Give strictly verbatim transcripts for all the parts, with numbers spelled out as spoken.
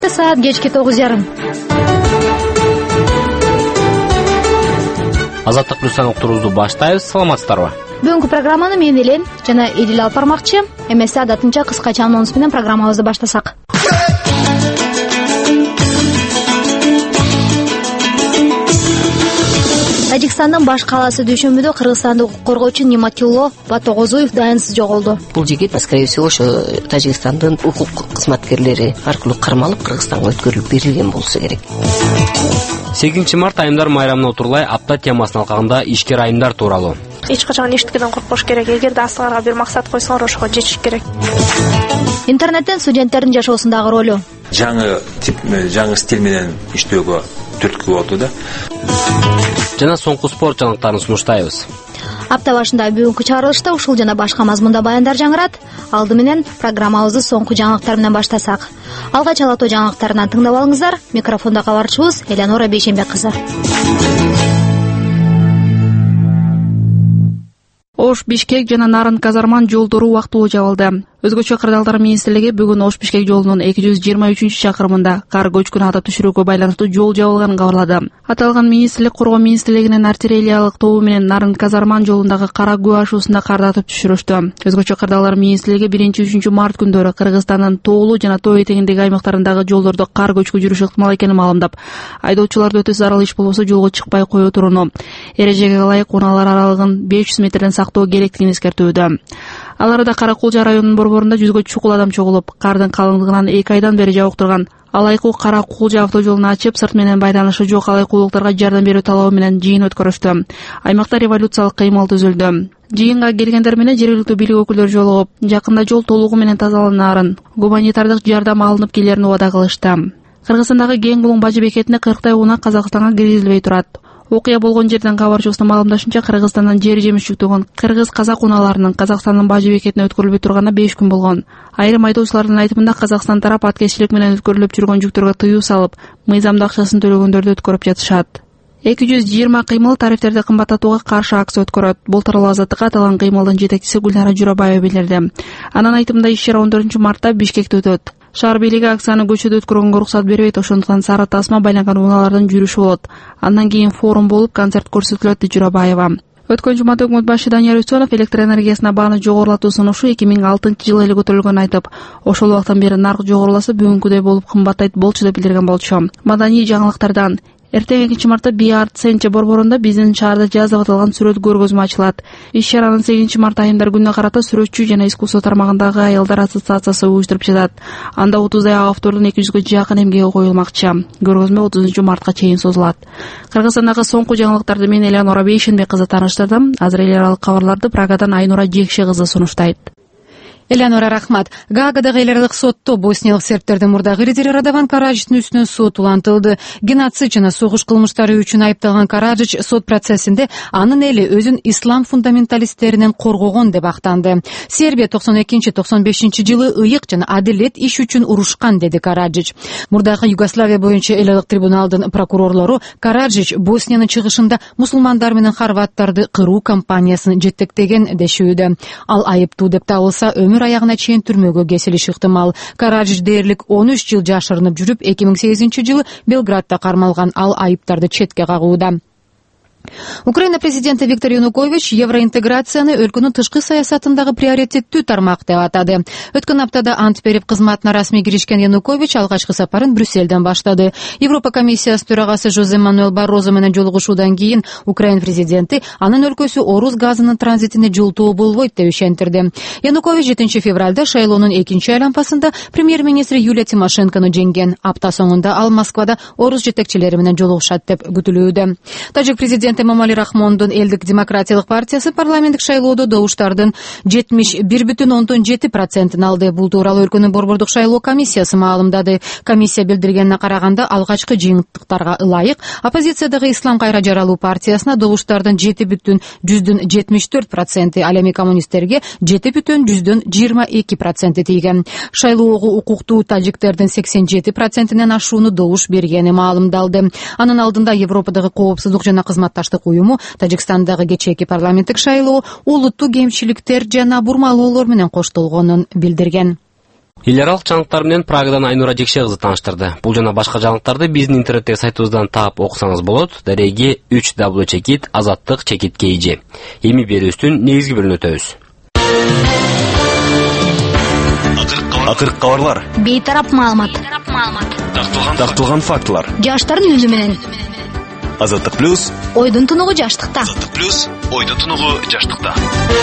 Саат кечки тогуз жарым. Азаттык плюстан уктуруубузду баштайбыз. Саламатсыздарбы? Бүгүнкү программаны мен Элен жана Эдил алып бармакчы. Эмесе адатынча кыскача анонс менен программабызды баштасак. Тажикстандын баш калаасы дүйшөмбүдө кыргызстандык укук коргоочу Ниматулло Батогозуев дайынсыз жоголду. Бул жигит, скорее всего, ошо Тажикстандын укук кызматкерлери аркылуу кармалып Кыргызстанга өткөрүлүп берилген болсо керек. сегизинчи март айымдар майрамына отурлай апта темасынын алкагында ишкер айымдар тууралуу. Эч качан эчтикеден коркпош керек. Эгерде астыңарга бир максат койсоңор, ошого жетиш керек. Интернеттен студенттердин жашоосундагы ролу. Жаңы тип, жаңы стиль менен иштөөгө түрткү болду да. Жана соңку спорт жаңылыктарын сунуштайбыз. Апта башында бүгүнкү чыгарылышта ушул жана башка мазмунда баяндар жаңырат. Алды менен программабызды соңку жаңылыктар менен баштасак. Алгач Ала Тоо жаңылыктарынан тыңдап алыңыздар. Микрофондо кабарчыбыз Элеонора Бейшембек кызы. Ош Бишкек жана Нарын Казарман жолдору убактылуу жабылды. Өзгөчө кырдаалдар министрлиги бүгүн Ош Бишкек жолунун эки жүз жыйырма үчүнчү чакырымында кар көчкүнү ата түшүрүүгө байланыштуу жол жабылганын кабарлады. Аталган министрлик Коргоо министрлигинин артиллериялык тобу менен Нарын Казарман жолундагы кара күбө ашуусунда карды атып түшүрүштү. Өзгөчө кырдаалдар министрлиги биринчи үчүнчү март күндөрү Кыргызстандын тоолуу жана тоо этегиндеги аймактарындагы жолдордо кар көчкү жүрүшү ыктымал экенин маалымдап, айдоочуларды өтө зарыл иш болбосо жолго чыкпай кое турууну, эрежеге ылайык унаалар аралыгын беш жүз метрден сактоо керектигин эскертүүдө. Ал арада Каракулжа районунун борборунда жүзгө чукул адам чогулуп, кардын калыңдыгынан эки айдан бери жаап турган Алайкуу Каракулжа автожолун ачып, сырт менен байланышы жок алайкуулуктарга жардам берүү талабы менен жыйын өткөрүштү. Аймакта революциялык кыймыл түзүлдү. Жыйынга келгендер менен жергиликтүү бийлик өкүлдөрү жолугуп, жакында жол толугу менен тазаланаарын, гуманитардык жардам алынып келерин убада кылышты. Кыргызстандагы Кең Булуң бажы бекетине кырктай унаа Казакстанга киргизилбей турат. Окуя болгон жерден кабарчыбыздын маалымдашынча, Кыргызстандан жер жемиш жүктөгөн кыргыз-казак унааларынын Казакстандын бажы бекетине өткөрүлбөй турганына беш күн болгон. Айрым айдоочулардын айтымында Казакстан тарап аткезчилик менен өткөрүлүп жүргөн жүктөргө тыюу салып, мыйзамдуу акчасын төлөгөндөрдү өткөрүп жатышат. эки жүз жыйырма кыймыл тарифтерди кымбаттатууга каршы акция өткөрөт. Бул тууралуу Азаттыкка аталган кыймылдын жетекчиси Гүлнара Журабаева билдирди. Анын айтымында иш чара он төртүнчү мартта Бишкекте өтөт. Шаар бийлиги акцияны көчөдө өткөргөнгө уруксат бербейт, ошондуктан сары тасма байланган унаалардын жүрүшү болот. Андан кийин форум болуп, концерт көрсөтүлөт, дейт Журабаева. Өткөн жумада өкмөт башы Данияр Үсөнов электр энергиясына бааны жогорулатуу сунушу эки миң алтынчы жылы эле көтөрүлгөнүн айтып, ошол убактан бери нарк жогоруласа бүгүнкүдөй болуп кымбаттайт болчу деп билдирген болчу. Маданий жаңылыктардан эртең экинчи мартта Биарт Сенче борборунда биздин шаарда жаз деп аталган сүрөт көргөзмө ачылат. Иш чаранын сегизинчи март айымдар күнүнө карата сүрөтчү жана искусство тармагындагы аялдар ассоциациясы уюштуруп жатат. Анда отуздай автордун эки жүзгө жакын эмгеги коюлмакчы. Көргөзмө отузунчу мартка чейин созулат. Кыргызстандагы соңку жаңылыктарды мен Элеонора Бейшембек кызы тааныштырдым. Азыр эл аралык кабарларды Прагадан Айнура Жекше кызы сунуштайт. Элеонора, рахмат. Гаагадагы эл аралык сотто босниялык сербтердин мурдагы лидери Радован Караджичтин үстүнөн сот улантылды. Геноцид жана согуш кылмыштары үчүн айыпталган Караджич сот процессинде анын эли өзүн ислам фундаменталисттеринен коргогон деп актанды. Сербия токсон экинчи токсон бешинчи жылы ыйык жана адилет иш үчүн урушкан, деди Караджич. Мурдагы Югославия боюнча эл аралык трибуналдын прокурорлору Караджич Босниянын чыгышында мусулмандар менен хорваттарды кыруу кампаниясын жетектеген дешүүдө. Ал айыптуу деп табылса, өмүр аягына чейин түрмөгө кесилиши ыктымал. Караджич дээрлик он үч жыл жашырынып жүрүп, эки миң сегизинчи жылы Белградта кармалган. Ал айыптарды четке кагууда. Украина президенти Виктор Янукович евроинтеграцияны өлкөнүн тышкы саясатындагы приоритеттүү тармак деп атады. Өткөн аптада ант берип кызматына расмий киришкен Янукович алгачкы сапарын Брюссельден баштады. Европа комиссиясы төрагасы Жозе Мануэл Баррозо менен жолугушуудан кийин Украина президенти анын өлкөсү орус газынын транзитине жолтоо болбойт деп ишендирди. Янукович жетинчи февралда шайлоонун экинчи айланпасында премьер-министри Юлия Тимошенкону жеңген. Апта соңунда ал Москвада орус жетекчилери менен жолугушат деп күтүлүүдө. Тажик президенти Эмомали Рахмондун Элдик демократиялык партиясы парламенттик шайлоодо добуштардын жетимиш бир бүтүн ондон жети процентин алды. Бул тууралуу өлкөнүн борбордук шайлоо комиссиясы маалымдады. Комиссия билдиргенине караганда, алгачкы жыйынтыктарга ылайык оппозициядагы Ислам кайра жаралуу партиясына добуштардын жети бүтүн жүздөн жетимиш төрт проценти, ал эми коммунисттерге жети бүтүн жүздөн жыйырма эки проценти тийген. Шайлоого укуктуу тажиктердин сексен жети процентинен ашууну добуш бергени маалымдалды. Анын алдында Европадагы коопсуздук жана кызматташтык уюму Тажикстандагы кечээки парламенттик шайлоо улуттуу кемчиликтер жана бурмалоолор менен коштолгонун билдирген. Эл аралык жаңылыктар менен Прагадан Айнура Жекше кызы тааныштырды. Бул жана башка жаңылыктарды биздин интернеттеги сайтыбыздан таап окусаңыз болот. Дареги үч дабл ю чекит азаттык чекит kg. Эми берүүбүздүн негизги бөлүгүнө өтөбүз. Акыркы кабарлар. Бейтарап маалымат. Такталган фактылар. Жаштардын үнү менен. Азаттык плюс. Ойдун тунугу жаштыкта. Азаттык плюс. Ойдун тунугу жаштыкта.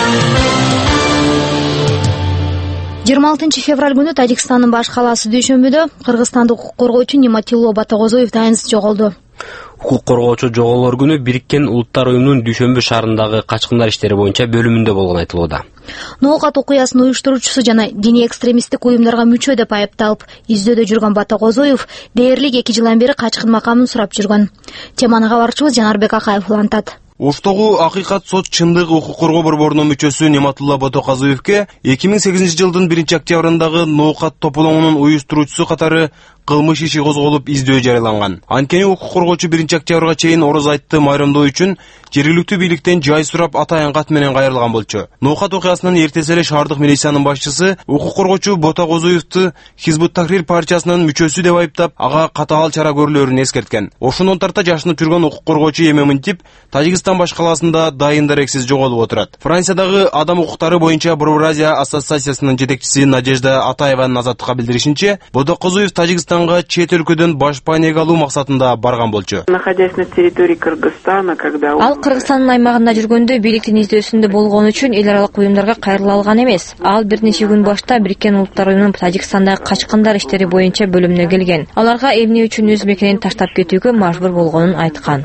жыйырма алтынчы февраль күнү Тажикстандын баш калаасы Дүйшөмбүдө кыргызстандык укук коргоочу Нематило Батакозоев таянсыз жоголду. Укук коргоочу жоголоор күнү Бириккен Улуттар уюмунун Дүйшөмбү шаарындагы качкындар иштери боюнча бөлүмүндө болгон айтылууда. Ноокат окуясынын уюштуруучусу жана диний экстремисттик уюмдарга мүчө деп айыпталып, издөөдө жүргөн Батакозоев дээрлик эки жылдан бери качкын макамын сурап жүргөн. Теманы кабарчыбыз Жанарбек Акаев улантат. Оштогу Акыйкат сот чындык укук коргоо борборунун мүчөсү Нематулла Батакозоевке эки миң сегизинчи жылдын биринчи октябрындагы Ноокат тополоңунун уюштуруучусу катары кылмыш иши козголуп издөө жарыяланган. Анткени укук коргоочу биринчи октябрга чейин ороз айтты майрамдоо үчүн жергиликтүү бийликтен жай сурап атайын кат менен кайрылган болчу. Ноокат окуясынын эртеси эле шаардык милициянын башчысы укук коргоочу Батакозоевду Хизбут Тахрир партиясынын мүчөсү деп айыптап, ага катаал чара көрүлөрүн эскерткен. Ошондон тарта жашынып жүргөн укук коргоочу эми мынтип Тажикстан баш калаасында дайын дарексиз жоголуп отурат. Франциядагы адам укуктары боюнча Бурбуразия ассоциациясынын жетекчиси Надежда Атаеванын азаттыкка билдиришинче, Батакозоев Тажикстанга чет өлкөдөн баш пайнек алуу максатында барган болчу. Находясь на территории Кыргызстана, когда Ал Кыргызстандын аймагында жүргөндө бийликтин издөөсүндө болгон үчүн эл аралык уюмдарга кайрыла алган эмес. Ал бир нече күн башта Бириккен Улуттар уюмунун Тажикстандагы качкындар иштери боюнча бөлүмүнө келген. Аларга эмне үчүн өз мекенин таштап кетүүгө мажбур болгонун айткан.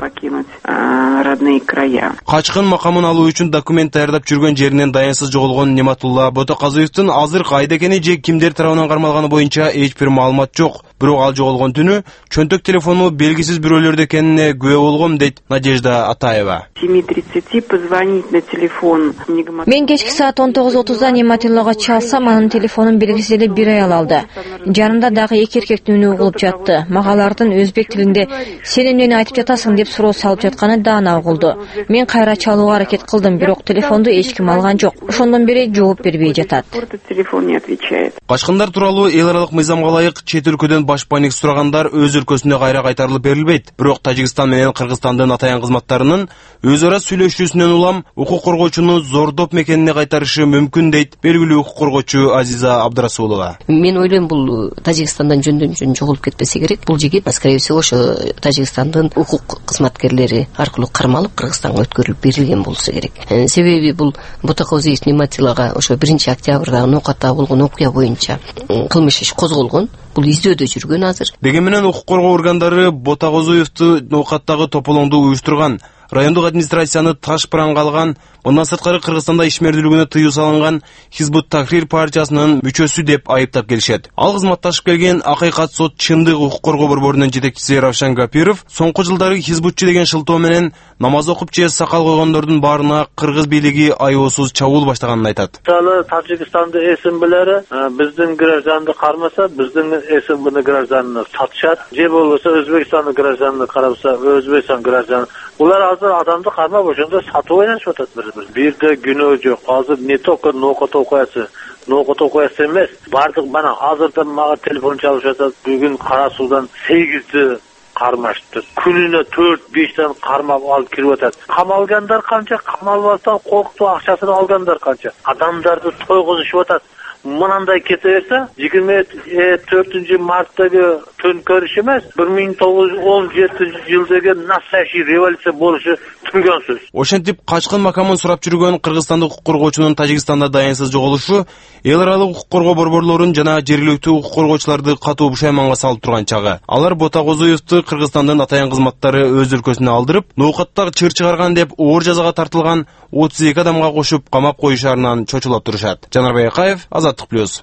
Родные края. Качкын макамын алуу үчүн документ даярдап жүргөн жеринен даянсыз жоголгон Нематулла Батакозоевдун азыр кайда экени же кимдер тарабынан кармалганы боюнча эч бир маалымат жок. Бирок ал жоголгон түнү чөнтөк телефону белгисиз бирөөлөрдө экенине күбө болгом, дейт Надежда Атаева. семь тридцать позвонить на телефон. Мен кечки саат он тогуз отузда Нематиллага чалсам, анын телефонун белгисиз эле бир аял алды. Жанымда дагы эки эркектин үнү угулуп жатты. Мага алардын өзбек тилинде "Сен эмнени айтып жатасың" деп суроо салып жатканы даана угулду. Мен кайра чалууга аракет кылдым, бирок телефонду эч ким алган жок. Ошондон бери жооп бербей жатат. Телефон не отвечает. Качкындар тууралуу эл аралык мыйзамга ылайык чет өлкөдөн баш пайнек сурагандар өз өлкөсүнө кайра кайтарылып берилбейт. Бирок Тажикстан менен Кыргызстандын атайын кызматтарынын өз ара сүйлөшүүсүнөн улам укук коргоочуну зордоп мекенине кайтарышы мүмкүн, дейт белгилүү укук коргоочу Азиза Абдрасулова. Мен ойлойм, бул Тажикстандан жөндөн жөн жоголуп кетпесе керек. Бул жигит скорее всего ошо Тажикстандын укук кызматкерлери аркылуу кармалып Кыргызстанга өткөрүлүп берилген болсо керек. Себеби бул Батакозоев Нематилага ошо биринчи октябрда Ноокатта болгон окуя боюнча кылмыш иш козголгон. Бул издөөдө жүргөн азыр. Дегенмен укук коргоо органдары Батакозоевду Ноокаттагы тополоңду уюштурган, райондук администрацияны таш пыранга алган, мындан сырткары Кыргызстанда ишмердүүлүгүнө тыюу салынган Хизбут Тахрир партиясынын мүчөсү деп айыптап келишет. Ал кызматташып келген Акыйкат сот чындык укук коргоо борборунун жетекчиси Равшан Гапиров соңку жылдары хизбутчу деген шылтоо менен намаз окуп же сакал койгондордун баарына кыргыз бийлиги аеосуз чабуул баштаганын айтат. Тажикстанда СМБлери биздин гражданды кармаса, биздин СМБны гражданына сатышат, же болбосо Өзбекстандын гражданына караса, Өзбекстан гражданы. Булар азыр адамды кармап ошондо сатып ойнашып атат. Бирде күнөө жок. Азыр не только Ноокат окуясы, Ноокат окуясы эмес. Бардык мана азырда мага телефон чалып жатат. Бүгүн Кара Суудан сегизди кармашты. Күнүнө төрт бештен кармап алып кирип атат. Камалгандар канча, камалбастан коркутуп акчасын алгандар канча. Адамдарды тойгузушуп атат. Мынандай кете берсе, жыйырма төртүнчү марттагы төңкөрүш эмес, бир миң тогуз жүз он жетинчи жылдагы настоящий революция болушу түгөнсүз. Ошентип качкын макамын сурап жүргөн кыргызстандык укук коргоочунун Тажикстанда даянсыз жоголушу эл аралык укук коргоо борборлорун жана жергиликтүү укук коргоочуларды катуу бушайманга салып турган чагы. Алар Батакозоевду Кыргызстандын атайын кызматтары өз өлкөсүнө алдырып, Ноокатта чыр чыгарган деп оор жазага тартылган отуз эки адамга кошуп камап коюшарынан чочулап турушат. Жанарбек Акаев, Азаттык плюс.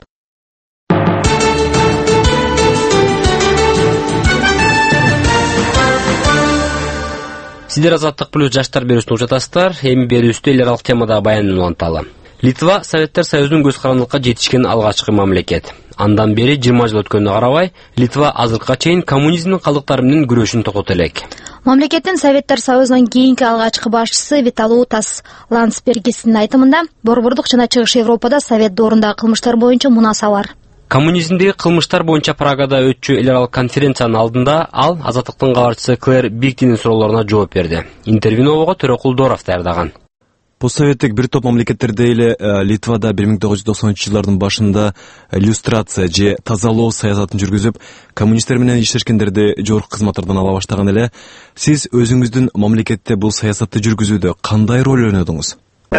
Сиздер Азаттык плюс жаштар берүүсүн угуп жатасыздар. Эми берүүбүздө эл аралык темада баян уланталы. Литва Советтер Союзунун көз карандылыкка жетишкен алгачкы мамлекет. Андан бери жыйырма жыл өткөнүнө карабай, Литва азыркыга чейин коммунизмдин калдыктары менен күрөшүн токтото элек. Мамлекеттин Советтер Союзунун кийинки алгачкы башчысы Виталутас Ландсбергистин айтымында, борбордук жана Чыгыш Европада Совет доорундагы кылмыштар боюнча мунаса бар. Коммунизмдеги кылмыштар боюнча Прагада өтчү эл аралык конференциянын алдында ал Азаттыктын кабарчысы Клэр Биктинин суроолоруна жооп берди. Интервьюну обого Төрөкул Доров даярдаган. Постсоветтик бир топ мамлекеттерде эле Литвада бир миң тогуз жүз токсонунчу жылдардын башында иллюстрация же тазалоо саясатын жүргүзүп, коммунисттер менен иштешкендерди жогорку кызматтардан ала баштаган эле. Сиз өзүңүздүн мамлекетте бул саясатты жүргүзүүдө кандай роль ойнодуңуз?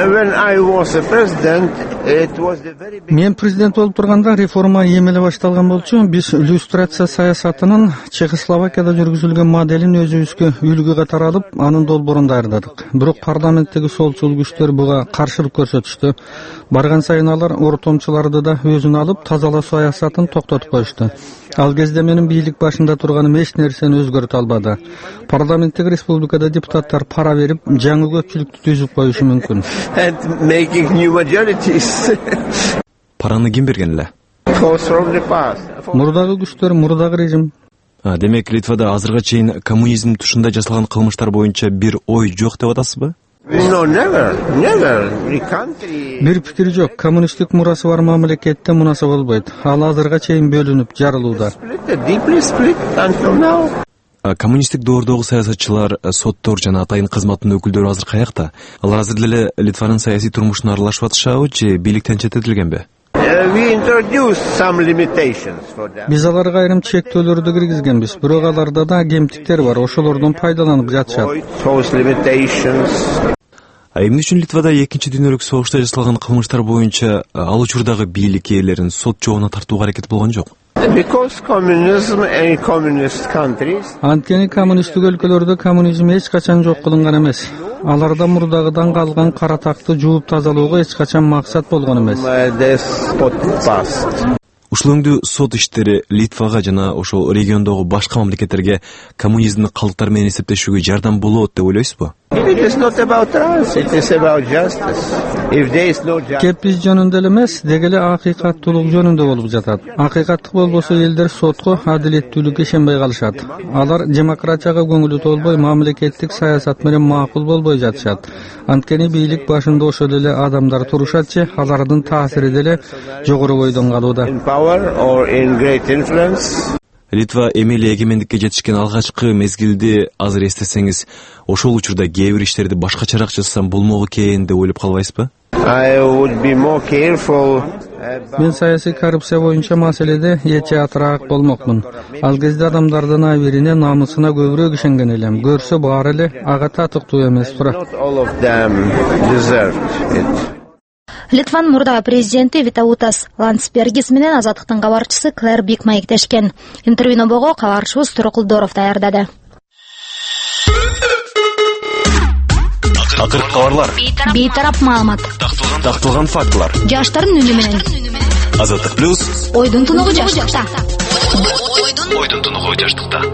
Мен президент болуп турганда реформа эмеле башталган болчу. Биз иллюстрация саясатынын Чехословакияда жүргүзүлгөн моделин өзүбүзгө үлгү катары алып, анын долбоорун даярдадык. Бирок парламенттеги солчул күчтөр буга каршылык көрсөтүштү. Барган сайын алар ортомчуларды да өзүнө алып, тазалоо саясатын токтотуп коюшту. Ал кезде менин бийлик башында турганым эч нерсени өзгөртө албады. Парламенттеги республикада депутаттар пара берип, жаңы көпчүлүктү түзүп коюшу мүмкүн. Параны ким берген эле? Мурдагы күчтөр, мурдагы режим. Демек, Литвада азырга чейин коммунизм тушунда жасалган кылмыштар боюнча бир ой жок деп атасызбы? Бир пикир жок. Коммунисттик мурасы бар мамлекетте мунасы болбойт. Ал азырга чейин бөлүнүп, жарылууда. Коммунисттик доордогу саясатчылар, соттор жана атайын кызматтын өкүлдөрү азыр каякта? Алар азыр деле Литванын саясий турмушуна аралашып атышабы же бийликтен четтетилгенби? Биз аларга айрым чектөөлөрдү киргизгенбиз, бирок аларда да кемтиктер бар, ошолордон пайдаланып жатышат. Эмне үчүн Литвада экинчи дүйнөлүк согушта жасалган кылмыштар боюнча ал учурдагы бийлик ээлерин сот жообуна тартууга аракет болгон жок? Анткени коммунисттик өлкөлөрдө коммунизм эч качан жок кылынган эмес. Аларда мурдагыдан калган каратакты жууп тазалоого эч качан максат болгон эмес. Ушул өңдүү сот иштери Литвага жана ошол региондогу башка мамлекеттерге коммунизмдин калдыктары менен эсептешүүгө жардам болот деп ойлойсузбу? Кеп биз жөнүндө эле эмес, деги эле акыйкаттуулук жөнүндө болуп жатат. Акыйкаттык болбосо элдер сотко, адилеттүүлүккө ишенбей калышат. Алар демократияга көңүлү толбой, мамлекеттик саясат менен макул болбой жатышат. Анткени бийлик башында ошол эле адамдар турушат же, алардын таасири деле жогору бойдон калууда. Литва эмели эгемендикке жетишкен алгачкы мезгилди азыр эстесеңиз, ошол учурда кээ бир иштерди башкачараак жасасам болмок экен деп ойлоп калбайсызбы? Мен саясий коррупция боюнча маселеде этиятыраак болмокмун. Ал кезде адамдардын абирине, намысына көбүрөөк ишенген элем. Көрсө баары эле ага татыктуу эмес тура. Литванын мурдагы президенти Витаутас Ландсбергис менен Азаттыктын кабарчысы Клэр Бик маектешкен. Интервьюну бого кабарчыбыз Төрөкул Доров даярдады. Акыркы кабарлар. Бейтарап маалымат. Такталган фактылар. Жаштардын үнү менен. Азаттык плюс. Ойдун тунугу жаштыкта. Ойдун тунугу жаштыкта.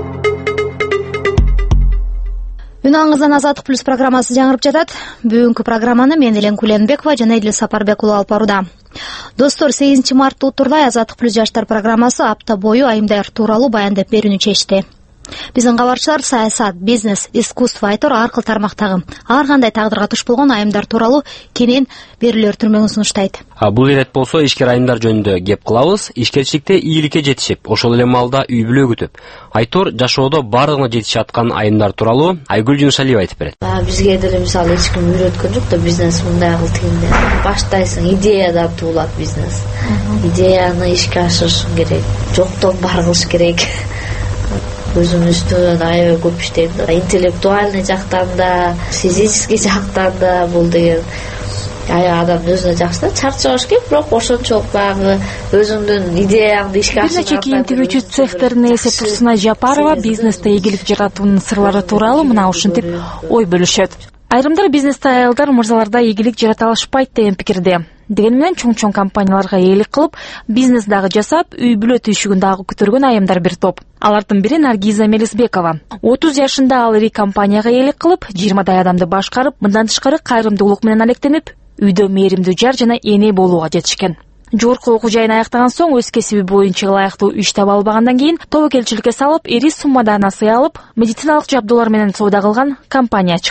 Үн аңыздан Азаттык плюс программасы жаңырып жатат. Бүгүнкү программаны мен Элен Куленбекова жана Эдил Сапарбек уулу алып барууда. Достор, сегизинчи мартта утурдай Азаттык плюс жаштар программасы апта бою айымдар тууралуу баяндап берүүнү чечти. Биздин кабарчылар саясат, бизнес, искусство айтор ар кыл тармактагы ар кандай тагдырга туш болгон айымдар тууралуу кенен берүүлөр түрмөгүн сунуштайт. Бул ирет болсо ишкер айымдар жөнүндө кеп кылабыз. Ишкерчиликте ийгиликке жетишип, ошол эле маалда үй бүлө күтүп, айтор жашоодо бардыгына жетише аткан айымдар тууралуу Айгүл Жунушалиева айтып берет. Бизге деле мисалы эч ким үйрөткөн жок да, бизнес мындай кыл тигиндей. Баштайсың, идеядан туулат бизнес. Идеяны ишке ашырышың керек. Жоктон бар кылыш керек. Өзүмдүн үстүнөн аябай көп иштейм да. Интеллектуальный жактан да, физический жактан да бул деген аябай адамдын өзүнө жакшы да. Чарчабаш керек, бирок ошончолук баягы өзүңдүн идеяңды ишке ашырганда. Бир нече кийим тигүүчү цехтердин ээси Турсунай Жапарова бизнесте ийгилик жаратуунун сырлары тууралуу мына ушинтип ой бөлүшөт. Айрымдар бизнесте аялдар мырзаларда ийгилик жарата алышпайт деген пикирде. Деген менен чоң-чоң компанияларга ээлик кылып, бизнес дагы жасап, үй бүлө түйшүгүн дагы көтөргөн айымдар бир топ. Алардын бири Наргиза Мелисбекова. отуз жашында ал ири компанияга ээлик кылып, жыйырмадай адамды башкарып, мындан тышкары кайрымдуулук менен алектенип, үйдө мээримдүү жар жана эне болууга жетишкен. Жогорку окуу жайын аяктаган соң өз кесиби боюнча ылайыктуу иш таба албагандан кийин тобокелчиликке салып, ири суммада насыя алып, медициналык жабдуулар менен соода кылган компания ачкан.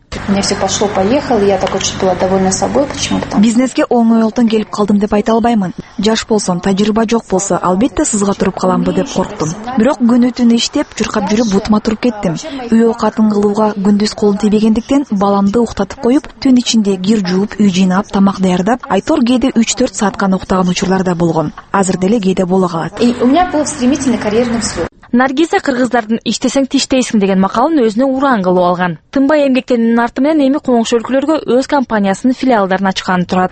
У меня все пошло поехало, я так очень была довольна собой. Почему? Бизнеске оңойлуктан келип калдым деп айта албаймын. Жаш болсом, тажрыйба жок болсо, албетте сызга туруп каламбы деп корктум. Бирок күнү түнү иштеп, чуркап жүрүп бутума туруп кеттим. Үй оокатын кылууга күндүз колум тийбегендиктен баламды уктатып коюп, түн ичинде кир жууп, үй жыйнап, тамак даярдап, айтор кээде үч төрт саатка уктаган учурлар да болгон. Азыр деле кээде боло калат. И у меня был стремительный карьерный взлет. Наргиза кыргыздардын иштесең тиштейсиң деген макалын өзүнө уран кылып алган. Тынбай эмгектенүүнүн арты менен эми коңшу өлкөлөргө өз компаниясынын филиалдарын ачканы турат.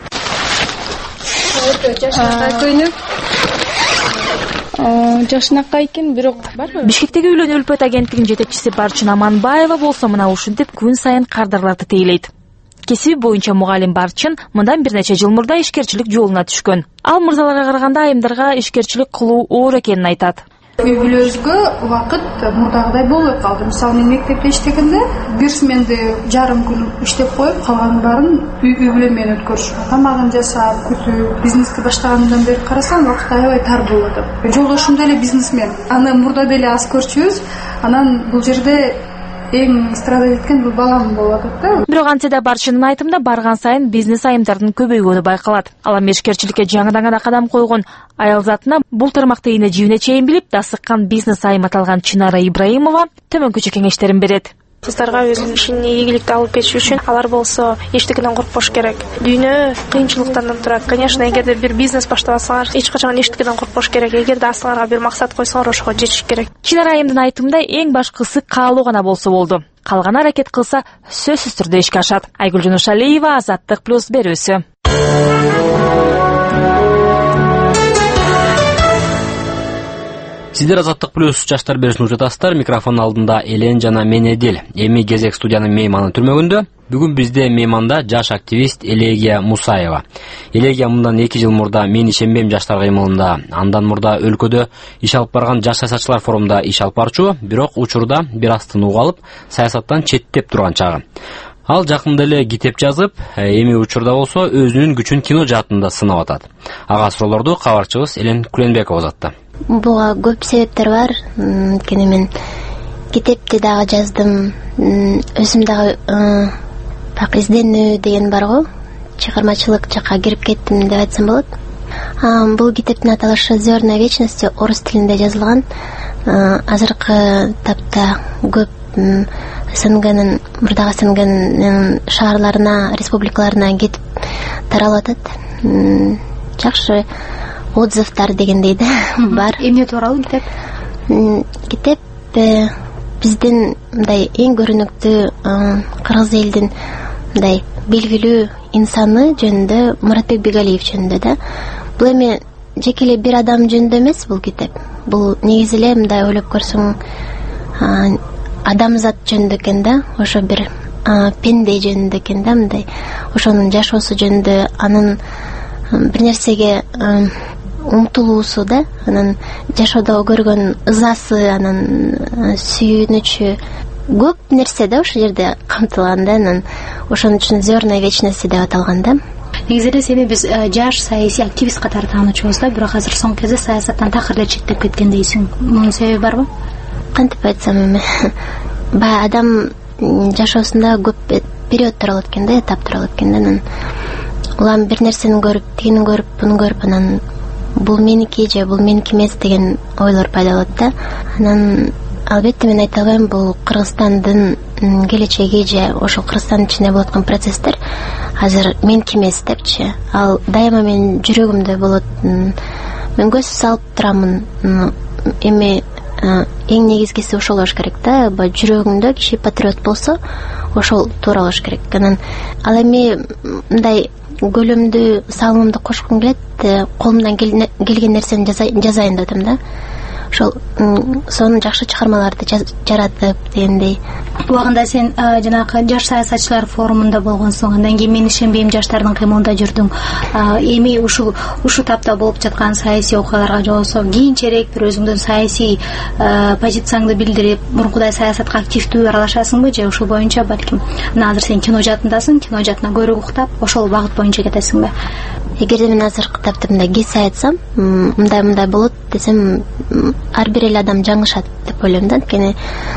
Жашынакай экен, бирок барбы? Бишкектеги үйлөнүү өлпөт агенттигинин жетекчиси Барчын Аманбаева болсо мына ушинтип күн сайын кардарларды тейлейт. Кесиби боюнча мугалим Барчын мындан бир нече жыл мурда ишкерчилик жолуна түшкөн. Ал мырзаларга караганда айымдарга ишкерчилик кылуу оор экенин айтат. Үй бүлөбүзгө убакыт мурдагыдай болбой калды. Мисалы мен мектепте иштегенде бир сменди жарым күн иштеп коюп, калган баарын үй бүлө менен өткөрүшүп, тамагын жасап, күтүп, бизнести баштагандан бери карасам, убакыт аябай тар болот. Жолдошум деле бизнесмен. Аны мурда деле аз көрчүбүз. Анан бул жерде эң страдать эткен бул балам болуп атат да. Бирок антсе да Барчынын айтымында барган сайын бизнес айымдардын көбөйгөнү байкалат. Ал эми ишкерчиликке жаңыдан гана кадам койгон аял затына бул тармакты ийне жибине чейин билип, дасыккан бизнес айым аталган Чынара Ибраимова төмөнкүчө кеңештерин берет. Кыздарга өзүнүн ишине ийгиликти алып кетиш үчүн алар болсо эчтекеден коркпош керек. Дүйнө кыйынчылыктардан турат. Конечно, эгерде бир бизнес баштабасаңар, эч качан эчтекеден коркпош керек. Эгерде астыңарга бир максат койсоңор, ошого жетиш керек. Чынара айымдын айтымында эң башкысы каалоо гана болсо болду. Калган аракет кылса, сөзсүз түрдө ишке ашат. Айгүл Жунушалиева, Азаттык плюс берүүсү. Сиздер Азаттык плюс жаштар берүүсүн угатасыздар. Микрофон алдында Элен жана мен Эдил. Эми кезек студиянын мейманы түрмөгүндө. Бүгүн бизде мейманда жаш активист Элегия Мусаева. Элегия мындан эки жыл мурда Мен ишенбейм жаштар кыймылында, андан мурда өлкөдө иш алып барган жаш саясатчылар форумунда иш алып барчу, бирок учурда бир аз тынуу алып, саясаттан четтеп турган чагы. Ал жакында эле китеп жазып, эми учурда болсо өзүнүн күчүн кино жаатында сынап атат. Ага суроолорду кабарчыбыз Элен Куленбекова узатты. Буга көп себептер бар. Өйткөнү мен китепти дагы жаздым, өзүм дагы так изденүү деген бар го. Чыгармачылык жакка кирип кеттим деп айтсам болот. Бул китептин аталышы «Зерна вечности» орус тилинде жазылган. Азыркы тапта көп СНГнын, мурдагы СНГнын шаарларына, республикаларына кетип таралып атат. Жакшы отзывдар дегендей да бар. Эмне тууралуу китеп? Китеп биздин мындай эң көрүнүктүү кыргыз элдин мындай белгилүү инсаны жөнүндө, Муратбек Бегалиев жөнүндө да. Бул эми жеке эле бир адам жөнүндө эмес бул китеп. Бул негизи эле мындай ойлоп көрсөң адамзат жөнүндө экен да, ошо бир пенде жөнүндө экен да, мындай ошонун жашоосу жөнүндө, анын бир нерсеге умтулуусу да, анан жашоодо көргөн ызасы, анан сүйүнүчү, көп нерсе да ошол жерде камтылган да. Анан ошон үчүн «Зерна вечности» деп аталган да. Негизи эле сени биз жаш саясий активист катары таанычубуз да, бирок азыр соңку кезде саясаттан такыр эле четтеп кеткен дейсиң. Мунун себеби барбы? Кантип айтсам эми, баягы адам жашоосунда көп периоддор болот экен да, этаптар болот экен да. Анан улам бир нерсени көрүп, тигини көрүп, буну көрүп, анан бул меники же бул меники эмес деген ойлор пайда болот да. Анан албетте мен айта албайм, бул Кыргызстандын келечеги же ошол Кыргызстандын ичинде болуп аткан процесстер азыр меники эмес депчи. Ал дайыма менин жүрөгүмдө болот. Мен көз салып турамын. Эми эң негизгиси ошол болуш керек да. Жүрөгүндө киши патриот болсо, ошол туура болуш керек. Анан ал эми мындай көлөмдүү салымымды кошкум келет, колумдан келген нерсени жазайын деп атам да. Ошол сонун жакшы чыгармаларды жаратып дегендей. Убагында сен жанагы жаш саясатчылар форумунда болгонсуң, андан кийин Мен ишенбейм жаштардын кыймылында жүрдүң. Эми ушул ушул тапта болуп жаткан саясий окуяларга же болбосо кийинчерээк бир өзүңдүн саясий позицияңды билдирип, мурункудай саясатка активдүү аралашасыңбы же ушул боюнча балким мына азыр сен кино жаатындасың, кино жаатына көрүк уктап, ошол багыт боюнча кетесиңби? Эгерде мен азыркы тапта мындай кесе айтсам, мындай мындай болот десем, ар бир эле адам жаңышат деп ойлойм да. Анткени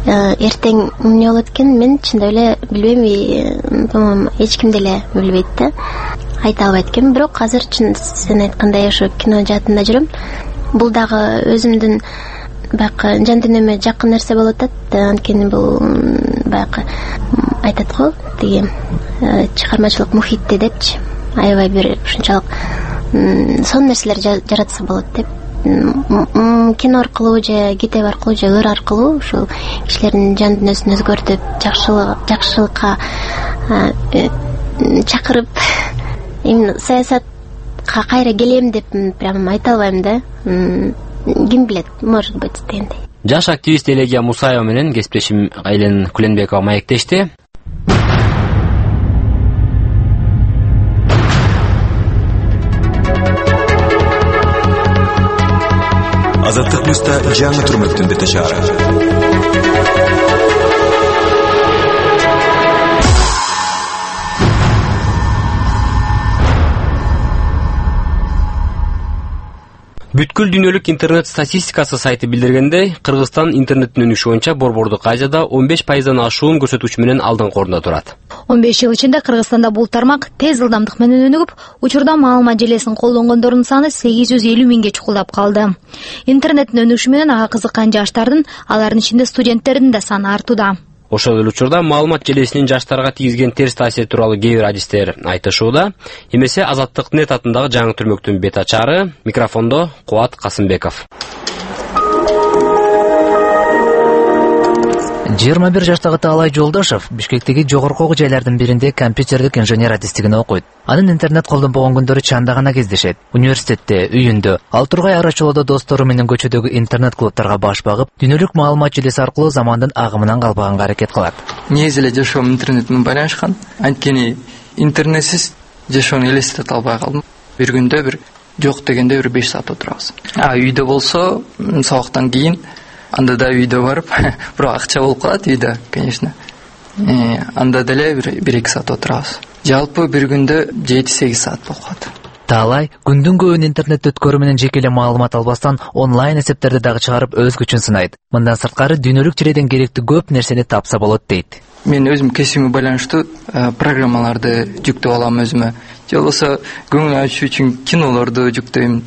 эртең эмне болот экен мен чындап эле билбейм, по-моему эч ким деле билбейт да, айта албайт экен. Бирок азыр чын сен айткандай ошо кино жаатында жүрөм. Бул дагы өзүмдүн баягы жан дүйнөмө жакын нерсе болуп атат. Анткени бул баягы айтат го, тиги чыгармачылык мухитти депчи, аябай бир ушунчалык сонун нерселер жаратса болот деп. Кино аркылуу же китеп аркылуу же ыр аркылуу ушул кишилердин жан дүйнөсүн өзгөртүп, жакшылыкка чакырып, именно саясатка кайра келем деп прям айта албайм да. Ким билет, может быть дегендей. Жаш активист Элегия Мусаева менен кесиптешим Айлен Куленбекова маектешти. Азаттык плюста жаңы турмуктун бете чыгары. Бүткүл дүйнөлүк интернет статистикасы сайты билдиргендей, Кыргызстан интернеттин өнүшү боюнча Борбордук Азияда он беш пайыздан ашуун көрсөткүч менен алдыңкы орунда турат. он беш жыл ичинде Кыргызстанда бул тармак тез ылдамдык менен өнүгүп, учурда маалымат желесин колдонгондордун саны сегиз жүз элүү миңге чукулдап калды. Интернеттин өнүшүшү менен ага кызыккан жаштардын, алардын ичинде студенттердин да саны артууда. Ошол эле учурда маалымат желесинин жаштарга тийгизген терс таасири тууралуу кээ бир адистер айтышууда. Эмесе Азаттык нет атындагы жаңы түрмөктүн бет ачары. Микрофондо Кубат Касымбеков. жыйырма бир жаштагы Таалай Жолдошов Бишкектеги жогорку окуу жайлардын биринде компьютерлик инженер адистигин окуйт. Анын интернет колдонбогон күндөрү чанда гана кездешет. Университетте, үйүндө, ал тургай арачылоодо достору менен көчөдөгү интернет клубтарга баш багып, дүйнөлүк маалымат желеси аркылуу замандын агымынан калбаганга аракет кылат. Негизи эле жашоом интернет менен байланышкан. Анткени интернетсиз жашоону элестете албай калдым. Бир күндө бир жок дегенде бир беш саат отурабыз. А үйдө болсо сабактан кийин анда да үйдө барып, бирок акча болуп калат үйдө, конечно. Э, анда деле бир эки саат отурабыз. Жалпы бир күндө жети сегиз саат болуп калат. Таалай күндүн көбүн интернетте өткөрүү менен жеке эле маалымат албастан онлайн эсептерди дагы чыгарып өз күчүн сынайт. Мындан сырткары дүйнөлүк чирейден керектүү көп нерсени тапса болот дейт. Мен өзүм кесибиме байланыштуу программаларды жүктөп алам өзүмө. Же болбосо көңүл ачуу үчүн кинолорду жүктөйм,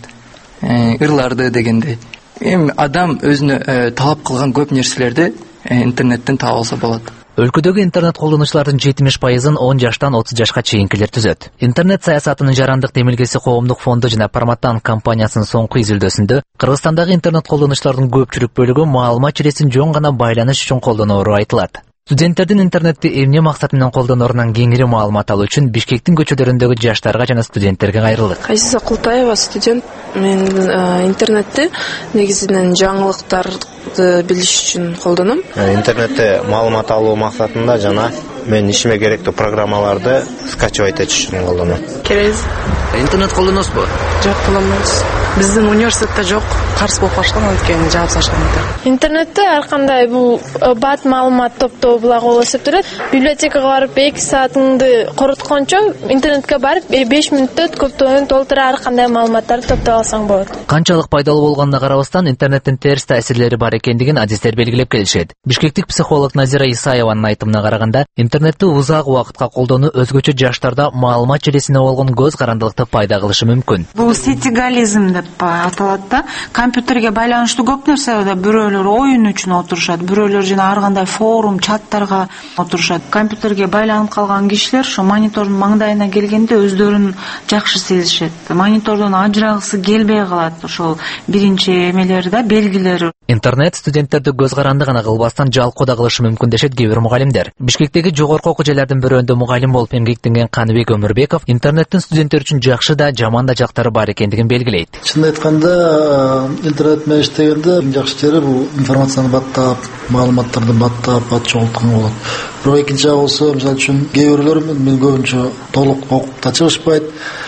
ырларды дегендей. Эми адам өзүнө талап кылган көп нерселерди интернеттен таап алса болот. Өлкөдөгү интернет колдонуучулардын жетимиш пайызын он жаштан отуз жашка чейинкилер түзөт. Интернет саясатынын жарандык демилгеси коомдук фонду жана Парматан компаниясынын соңку изилдөөсүндө Кыргызстандагы интернет колдонуучулардын көпчүлүк бөлүгү маалымат желесин жөн гана байланыш үчүн колдоноору айтылат. Студенттердин интернетти эмне максат менен колдоноорунан кеңири маалымат алуу үчүн Бишкектин көчөлөрүндөгү жаштарга жана студенттерге кайрылдык. Азиза Култаева, студент. Мен интернетти негизинен жаңылыктарды билиш үчүн колдоном. Интернетте маалымат алуу максатында жана мен ишиме керектүү программаларды скачивать этиш үчүн колдоном. Керебиз. Интернет колдоносузбу? Жок, колдонбойбуз. Биздин университетте жок, каршы болуп калышкан, анткени жаап сашкан. Интернетте ар кандай бул бат маалымат топтоо булагы болуп эсептелет. Библиотекага барып эки саатыңды короткончо интернетке барып беш мүнөттө көптөгөн толтура ар кандай маалыматтарды топтоп алсаң болот. Канчалык пайдалуу болгонуна карабастан интернеттин терс таасирлери бар экендигин адистер белгилеп келишет. Бишкектик психолог Назира Исаеванын айтымына караганда, интернетти узак убакытка колдонуу өзгөчө жаштарда маалымат желесине болгон көз карандылыкты пайда кылышы мүмкүн. Бул сетигализм деп аталат да. Компьютерге байланыштуу көп нерселерде бирөөлөр оюн үчүн отурушат, бирөөлөр жана ар кандай форум, чаттарга отурушат. Компьютерге байланып калган кишилер ошо монитордун маңдайына келгенде өздөрүн жакшы сезишет. Монитордон ажырагысы келбей калат. Ошол биринчи эмелери да, белгилери. Интернет студенттерди көз каранды гана кылбастан жалкоо да кылышы мүмкүн дешет кээ бир мугалимдер. Бишкектеги жогорку окуу жайлардын бирөөндө мугалим болуп эмгектенген Каныбек Өмүрбеков интернеттин студенттер үчүн жакшы да, жаман да жактары бар экендигин белгилейт. Чын айтканда, интернет менен иштегенде жакшы жери бул информацияны баттап, маалыматтарды баттап, бат чогулткан болот. Бирок экинчи жагы болсо, мисалы үчүн кээ бирлер мен көбүнчө толук окуп да чыгышпайт.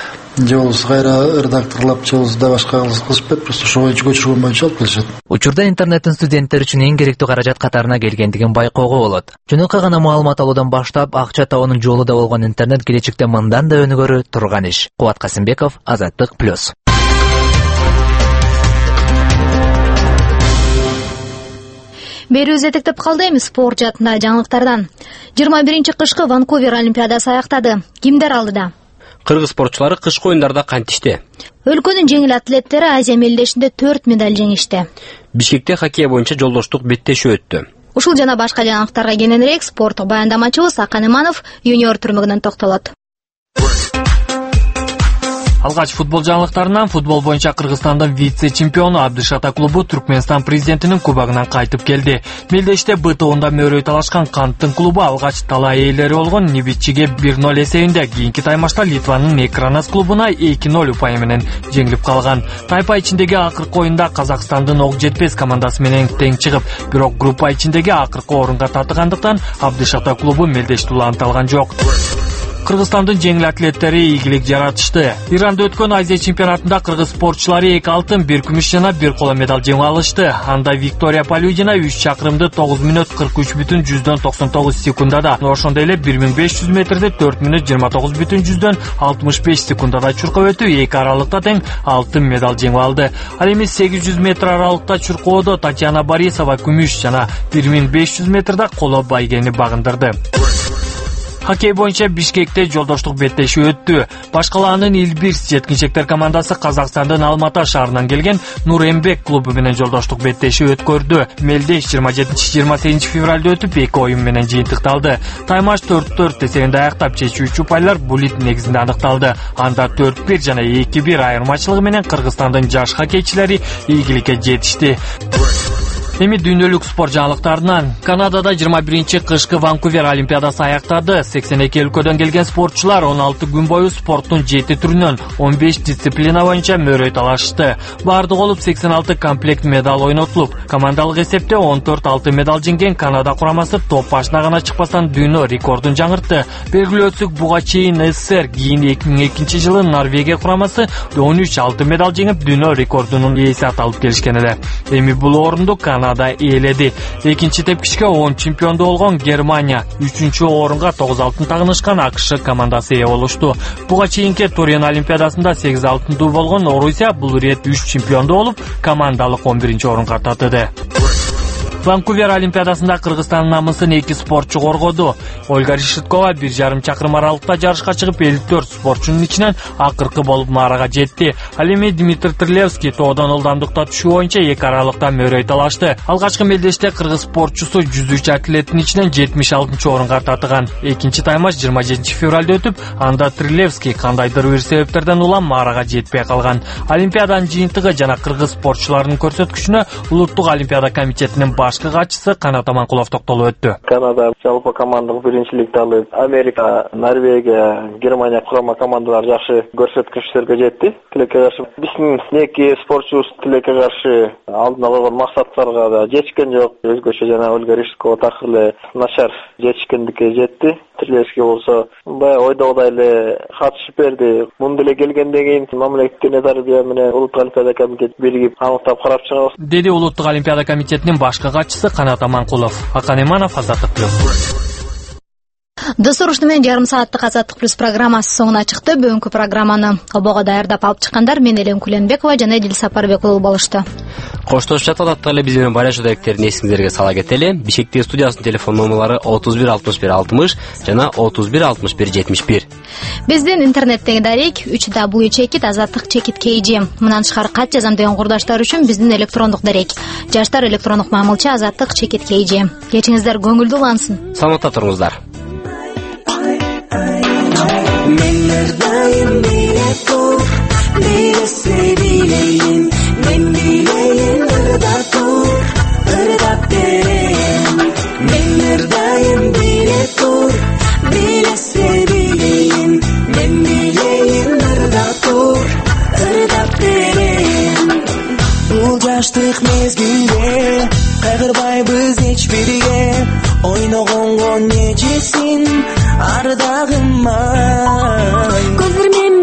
Же болбосо кайра редакторлап, же болбосо да башка кылышпайт, просто ошо боюнча көчүргөн боюнча алып келишет. Учурда интернеттин студенттер үчүн эң керектүү каражат катарына келгендигин байкоого болот. Жөнөкөй гана маалымат алуудан баштап, акча табуунун жолу да болгон интернет келечекте мындан да өнүгөрү турган иш. Кубат Касымбеков, Азаттык плюс. Берүүбүз этектеп калды. Эми спорт жаатындагы жаңылыктардан. жыйырма биринчи кышкы Ванкувер Олимпиадасы аяктады. Кимдер алдыда? Кыргыз спортчулары кышкы оюндарда кантишти. Өлкөнүн жеңил атлеттери Азия мелдешинде төрт медаль жеңишти. Бишкекте хоккей боюнча жолдоштук беттешүү өттү. Ушул жана башка жаңылыктарга кененирээк спорттук баяндамачыбыз Акан Иманов юниор түрмөгүнөн токтолот. Алгач футбол жаңылыктарынан футбол боюнча Кыргызстандын вице-чемпиону Абдышата клубу Түркмөнстан президентинин кубогунан кайтып келди. Мелдеште Б тобунда мөрөй талашкан Канттын клубу алгач талай ээлери болгон Нибитчиге бир ноль эсебинде, кийинки таймашта Литванын Экранас клубуна эки ноль упайы менен жеңилип калган. Тайпа ичиндеги акыркы оюнда Казакстандын ок жетпес командасы менен тең чыгып, бирок группа ичиндеги акыркы орунга татыгандыктан Абдышата клубу мелдешти уланталган жок. Кыргызстандын жеңил атлеттери ийгилик жаратышты. Иранда өткөн Азия чемпионатында кыргыз спортчулары эки алтын, бир күмүш жана бир коло медаль жеңип алышты. Анда Виктория Полюдина үч чакырымды тогуз мүнөт кырк үч бүтүн жүздөн токсон тогуз секундада, ошондой эле бир миң беш жүз метрди төрт мүнөт жыйырма тогуз бүтүн жүздөн алтымыш беш секундада чуркап өтүп, эки аралыкта тең алтын медаль жеңип алды. Ал эми сегиз жүз метр аралыкта чуркоодо Татьяна Борисова күмүш жана бир миң беш жүз метрде коло байгени багындырды. Хоккей боюнча Бишкекте жолдоштук беттешүү өттү. Башкалаанын Илбирс жеткинчектер командасы Казакстандын Алматы шаарынан келген Нурембек клубу менен жолдоштук беттешүү өткөрдү. Мелдеш жыйырма жетинчи жыйырма сегизинчи февралда өтүп, эки оюн менен жыйынтыкталды. Таймаш төрт төрт эсебинде аяктап, чечүүчү упайлар булит негизинде аныкталды. Анда төрт бир жана эки бир айырмачылыгы менен Кыргызстандын жаш хоккейчилери ийгиликке жетишти. Эми дүйнөлүк спорт жаңылыктарынан Канадада жыйырма биринчи кышкы Ванкувер Олимпиадасы аяктады. сексен эки өлкөдөн келген спортчулар он алты күн бою спорттун жети түрүнөн он беш дисциплина боюнча мөрөй талашты. Бардыгы болуп сексен алты комплект медаль ойнотулуп, командалык эсепте он төрт алтын медаль жеңген Канада курамасы топ башына гана чыкпастан дүйнө рекордун жаңыртты. Белгилүү өтсөк, буга чейин СССР, кийин эки миң экинчи жылы Норвегия курамасы он үч алтын медаль жеңип, дүйнө рекордунун ээси аталып келишкен эле. Эми бул орунду Канада ээледи. Экинчи тепкичке он чемпионду болгон Германия, үчүнчү орунга тогуз алтын тагынышкан АКШ командасы ээ болушту. Буга чейинки Турин Олимпиадасында сегиз алтындуу болгон Орусия бул ирет үч чемпионду болуп, командалык он биринчи орунга татыды. Ванкувер Олимпиадасында Кыргызстандын намысын эки спортчу коргоду. Ольга Решеткова бир жарым чакырым аралыкта жарышка чыгып, элүү төрт спортчунун ичинен акыркы болуп маарага жетти. Ал эми Дмитрий Трилевский тоодон ылдамдыкта түшүү боюнча эки аралыкта мөрөй талашты. Алгачкы мелдеште кыргыз спортчусу жүзүүчү атлеттин ичинен жетимиш алтынчы орунга татыган. Экинчи таймаш жыйырма жетинчи февралда өтүп, анда Трилевский кандайдыр бир себептерден улам маарага жетпей калган. Олимпиаданын жыйынтыгы жана кыргыз спортчуларынын көрсөткүчүнө Улуттук Олимпиада комитетинин башкы катчысы Канат Аманкулов токтолуп өттү. Канада жалпы командалык биринчиликти алып, Америка, Норвегия, Германия курама командалары жакшы көрсөткүчтөргө жетти. Тилекке каршы биздин эки спортчубуз тилекке каршы алдына койгон максаттарга да жетишкен жок. Өзгөчө жана Ольга Решеткова такыр эле начар жетишкендикке жетти. Трилевский болсо баягы ойдогудай эле катышып берди. Мунду эле келгенден кийин мамлекеттик тарбия менен Улуттук Олимпиада комитети биригип аныктап карап чыгабыз, деди Улуттук Олимпиада комитетинин башкы катчысы Канат Аманкулов. Акан Иманов, Азаттык плюс. Достор, ушуну менен жарым сааттык Азаттык плюс программасы соңуна чыкты. Бүгүнкү программаны обого даярдап алып чыккандар мен Элен Куленбекова жана Эдил Сапарбек уулу болушту. Коштошуп жатат эле биз менен байлашуу даректерин эсиңиздерге сала кетели. Бишкектеги студиясынын телефон номерлары отуз бир алтымыш бир алтымыш жана отуз бир алтымыш бир жетимиш бир. Биздин интернеттеги дарек үч дабл ю чекит азаттык чекит kg. Мындан тышкары кат жазам деген курдаштар үчүн биздин электрондук дарек жаштар электрондук мамылчы азаттык чекит kg. Кечиңиздер көңүлдүү улансын. Саламатта туруңуздар. Men erdayım bile tur, bile sevileyim. Men bileyim ırda tur, ırda vereyim. Men erdayım bile tur, bile sevileyim. Men bileyim ırda tur, ırda vereyim. Bu жаштык мезгилде кайгырбайбыз эч бирге. Ойногонго нечесин ардагым ай. Көздөр мен